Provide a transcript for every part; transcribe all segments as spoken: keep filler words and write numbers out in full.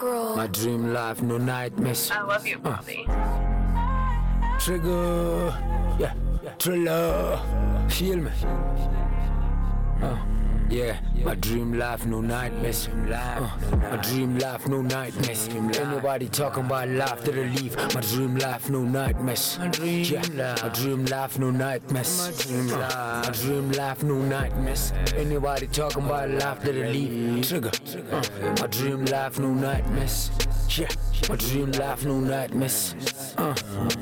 Cruel. My dream life, no nightmares. I love you, Bobby. Uh, trigger, yeah, thriller, feel me. Uh, yeah, my dream life, no nightmares. Uh, my dream life, no nightmares. Anybody talking about life that I leave? My dream life, no nightmares. Yeah, my dream life, no nightmares. Uh, my dream life, no nightmares. Anybody talking about life that I leave? Trigger, uh, my dream life, no nightmares. Yeah, my dream life, no nightmares. Uh.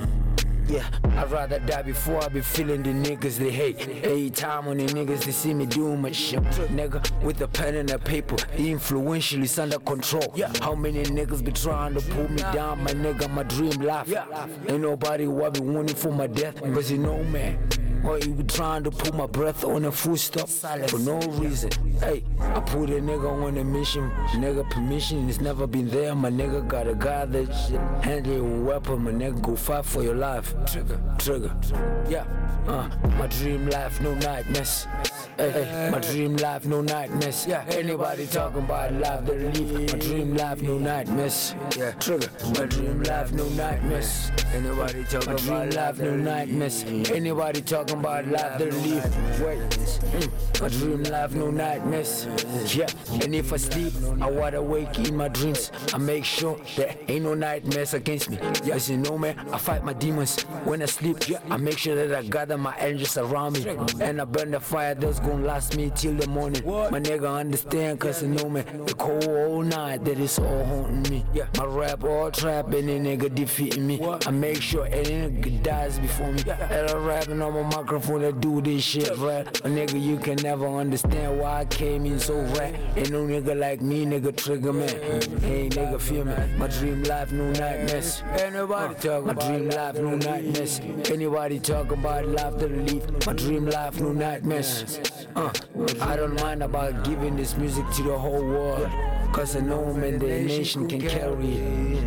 Yeah, I'd rather die before I be feeling the niggas they hate. Every time when the niggas they see me doing my shit, nigga, with a pen and a paper, the influential is under control. How many niggas be trying to pull me down, my nigga, my dream life. Ain't nobody who be wanting for my death, cause you know, man. Or you be trying to put my breath on a full stop for no reason. Hey, I put a nigga on a mission. Nigga permission, it's never been there. My nigga got a guy that shit. Handle your weapon, my nigga go fight for your life. Trigger, trigger, yeah. Uh, my dream life, no nightmares. Hey, hey, my dream life, no nightmares. Yeah, anybody talking about life that leave? My dream life, no nightmares. Yeah, trigger. My dream life, no nightmares. Anybody talking about life, no nightmares. Anybody talking about life that leave? Wait, mm, my dream life, no nightmares. Yeah, and if I sleep, I wide awake in my dreams. I make sure there ain't no nightmares against me. Yes, you know, man, I fight my demons when I sleep. I make sure that I gather my angels around me, and I burn the fire that's gonna last me till the morning. My nigga understand, cause you know, man, the cold all night that is all haunting me. My rap all trap, any nigga defeating me. I make sure any nigga dies before me. That I rapping on my microphone that do this shit right. A nigga, you can never understand why I came in so right. Ain't no nigga like me, nigga, trigger man. Hey nigga, feel me. My dream life, no nightmares. Anybody talking my dream life, no nightmares. Anybody talking about life that I leave? My dream life, no nightmares. Uh, I don't mind about giving this music to the whole world, cause I know, man, the nation can carry it.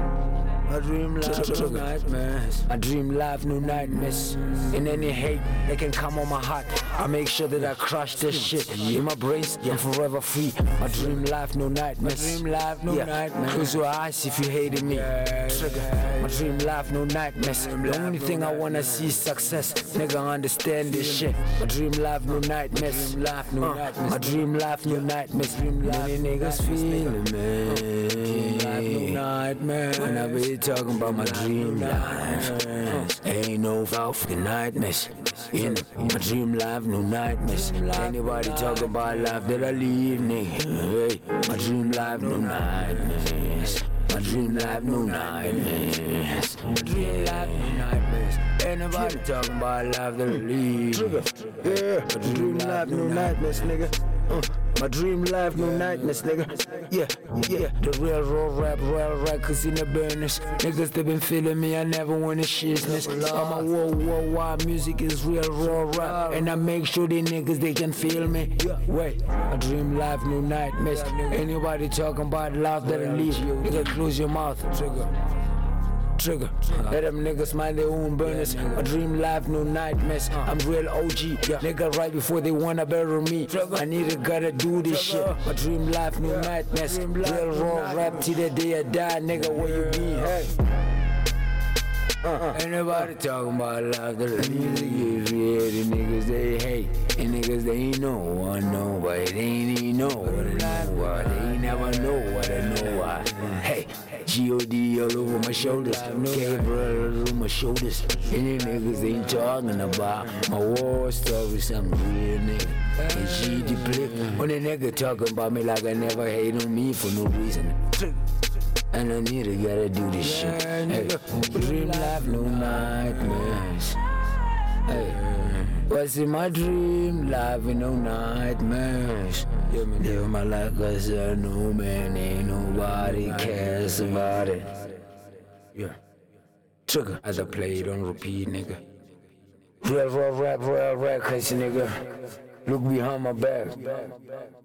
My dream life, no nightmares. My dream life, no nightmares. In any hate that can come on my heart, I make sure that I crush this shit in my brains. I'm forever free. My dream life, no nightmares. My dream life, no nightmares. Close your eyes if you hated me. Trigger. My dream life, no nightmares. The only thing I wanna see is success. Nigga, understand this shit. My dream life, no nightmares. Life, no nightmares. My dream life, no nightmares. Many niggas feeling me. Dream life, no nightmares. When I be talking about my dream life, ain't no fucking nightmares. In my dream life, no nightmares. Anybody talk about life that I leave, nigga? Hey, my dream life, no nightmares. My dream life, no nightmares. My dream life, no nightmares. Anybody talking about life that I leave? Yeah, my dream life, no nightmares, nigga. Uh. My dream life, no nightmares, nigga. Yeah, yeah. The real raw rap, real records in the burners. Niggas they been feeling me, I never want to shizness. All my world, worldwide music is real raw rap, and I make sure they niggas they can feel me. Wait, my dream life, no nightmares. Anybody talking about life that I leave? Nigga, close your mouth. Trigger. Trigger. Let them niggas mind their own burners. My dream life, no nightmares. I'm real O G. Nigga, right before they wanna bury me. I need to gotta do this shit. My dream life, no nightmares. Real raw rap till the day I die. Nigga, where you be? Hey. Uh-uh. Anybody talking about life that the music is real. The niggas they hate. And niggas they ain't know what I know. But they ain't even know what I know. Why. They ain't never know what I know. Why. Hey. G O D all over my shoulders, Gabriel all over my shoulders. Any niggas ain't talking about my war stories, I'm real nigga. And G the blick, when a nigga talking about me like I never hate on me for no reason. And I need to gotta do this shit. Hey, dream life, no nightmares. Hey, what's in my dream life with no nightmares? Live my life cause I know, man, ain't nobody cares about it. Yeah. Trigger as I play it on repeat, nigga. Real, real rap, real rap, cause nigga, look behind my back.